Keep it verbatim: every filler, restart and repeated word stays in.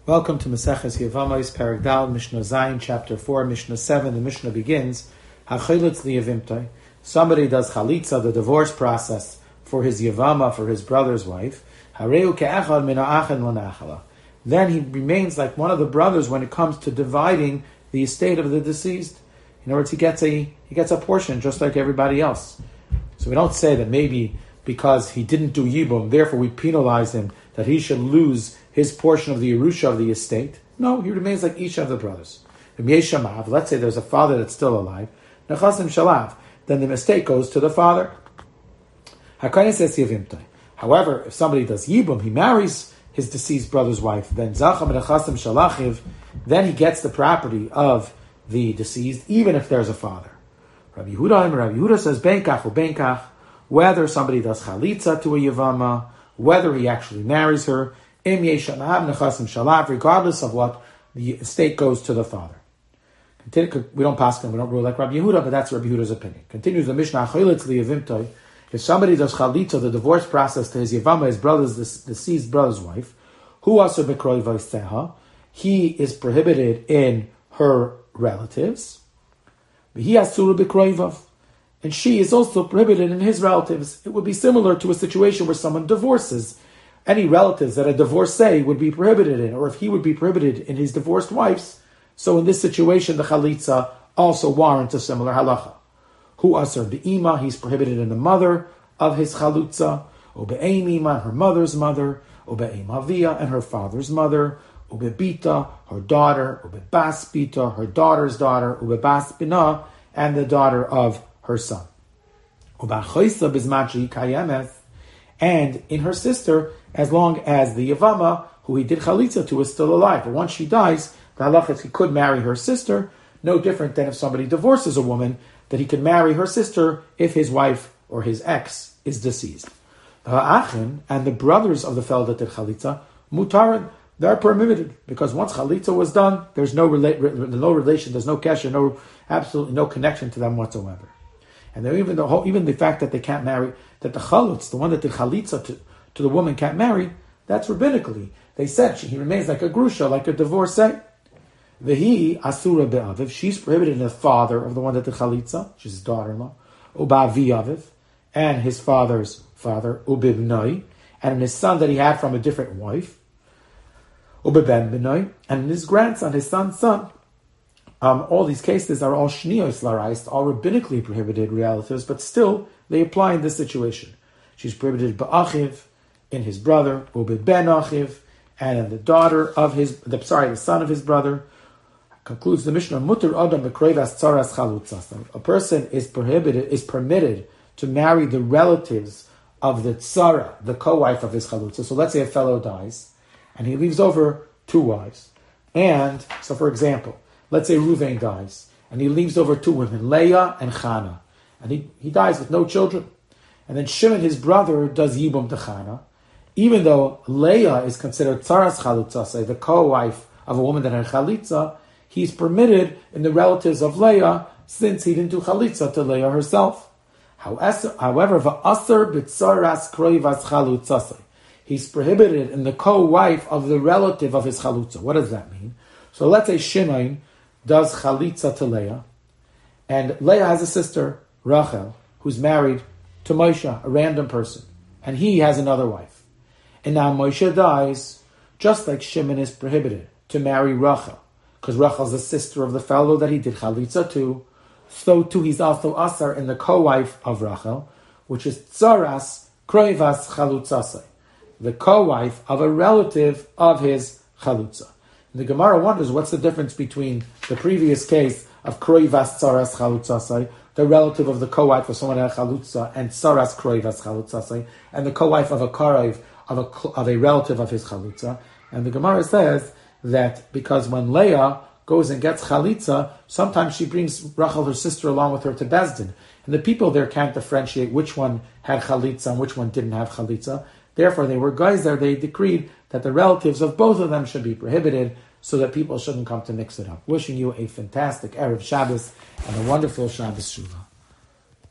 Welcome to Maseches Yevamos, Perek Dal, Mishnah Zayin, Chapter four, Mishnah seven. The Mishnah begins, HaChilitz liyevimtai. Somebody does chalitza, the divorce process, for his yevama, for his brother's wife. Hareu ke'echad min ha'achen l'nachala. Then he remains like one of the brothers when it comes to dividing the estate of the deceased. In other words, he gets a he gets a portion just like everybody else. So we don't say that maybe because he didn't do yibum, therefore we penalize him, that he should lose his portion of the Yerusha of the estate. No, he remains like each of the brothers. Let's say there's a father that's still alive. Then the mistake goes to the father. However, if somebody does yibum, he marries his deceased brother's wife, then then he gets the property of the deceased, even if there's a father. Rabbi Yehuda, Rabbi Yehuda says, benkach or benkach, whether somebody does chalitza to a yevama, whether he actually marries her, regardless of what the estate goes to the father. Continue, we don't pass them, we don't rule like Rabbi Yehuda, but that's Rabbi Yehuda's opinion. Continues the Mishnah, if somebody does chalitza, the divorce process to his yevama, his brother's, deceased brother's wife, who also bekroiv, he is prohibited in her relatives, he has to bekroivav, and she is also prohibited in his relatives. It would be similar to a situation where someone divorces. Any relatives that a divorcee would be prohibited in, or if he would be prohibited in his divorced wife's. So in this situation, the chalitza also warrants a similar halacha. Hu asar be'ima, he's prohibited in the mother of his chalutza, or be'eim ima, her mother's mother, or be'eim avia, and her father's mother, or be'bita, her daughter, or be'bas bita, her daughter's daughter, or be'bas bina, and the daughter of her son. And in her sister, as long as the yevama, who he did chalitza to, is still alive. But once she dies, the halacha is he could marry her sister, no different than if somebody divorces a woman, that he could marry her sister if his wife or his ex is deceased. The ha'achin and the brothers of the fellow that did chalitza, mutarin, they're permitted, because once chalitza was done, there's no, rela- no relation, there's no kesher, no absolutely no connection to them whatsoever. And even the whole, even the fact that they can't marry, that the chalutz, the one that did chalitza to, to the woman can't marry, that's rabbinically. They said she, he remains like a grusha, like a divorcee. Vehi asura be'aviv, she's prohibited in the father of the one that did chalitza, she's his daughter-in-law, u'ba'avi aviv, and his father's father, u'bibnoi, and in his son that he had from a different wife, u'beben b'noi, and in his grandson, his son's son. Um, all these cases are all shniyos larais, all rabbinically prohibited relatives, but still they apply in this situation. She's prohibited ba'achiv, in his brother, u'be ben achiv, and in the daughter of his, the, sorry, the son of his brother. Concludes the Mishnah, mutar adam b'kreivas tzaras chalutzas. A person is prohibited, is permitted to marry the relatives of the tzara, the co-wife of his chalutza. So let's say a fellow dies, and he leaves over two wives. And, so for example, let's say Ruvain dies, and he leaves over two women, Leah and Chana. And he, he dies with no children. And then Shimon, his brother, does Yibum to Chana. Even though Leah is considered Tzaras Chalutzase, the co-wife of a woman that had Chalitza, he's permitted in the relatives of Leah, since he didn't do Chalitza to Leah herself. However, V'asar b'tzaras kroivas Chalutzase, he's prohibited in the co-wife of the relative of his Chalutza. What does that mean? So let's say Shimon does Chalitza to Leah, and Leah has a sister, Rachel, who's married to Moshe, a random person, and he has another wife. And now Moshe dies, just like Shimon is prohibited to marry Rachel, because Rachel's the sister of the fellow that he did Chalitza to, so too he's also Asar in the co-wife of Rachel, which is Tzaras Kroivas Chalutzase, the co-wife of a relative of his Chalutza. And the Gemara wonders what's the difference between the previous case of Kroivas Tzaras Chalutzase, the relative of the co-wife of someone at Chalutza, and Tzaras Kroivas Chalutzase, and the co-wife of a Karev, of a, of a relative of his Chalutza. And the Gemara says that because when Leah goes and gets Chalitza, sometimes she brings Rachel, her sister, along with her to Bezdin. And the people there can't differentiate which one had Chalitza and which one didn't have Chalitza. Therefore, they were guys there, they decreed that the relatives of both of them should be prohibited so that people shouldn't come to mix it up. Wishing you a fantastic Erev Shabbos and a wonderful Shabbos Shuvah.